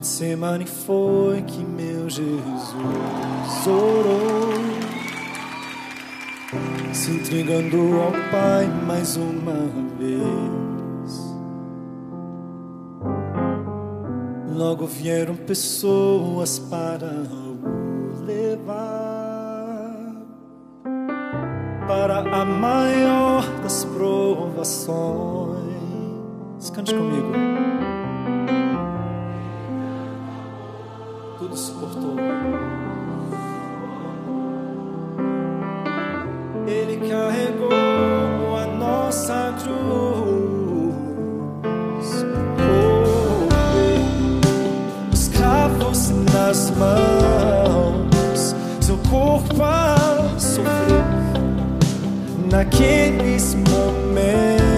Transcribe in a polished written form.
Getsemane foi que meu Jesus orou, se entregando ao Pai mais uma vez. Logo vieram pessoas para o levar para a maior das provações. Cante comigo. Tudo suportou. Ele carregou a nossa cruz. Os cravos nas mãos, seu corpo a sofrer naqueles momentos.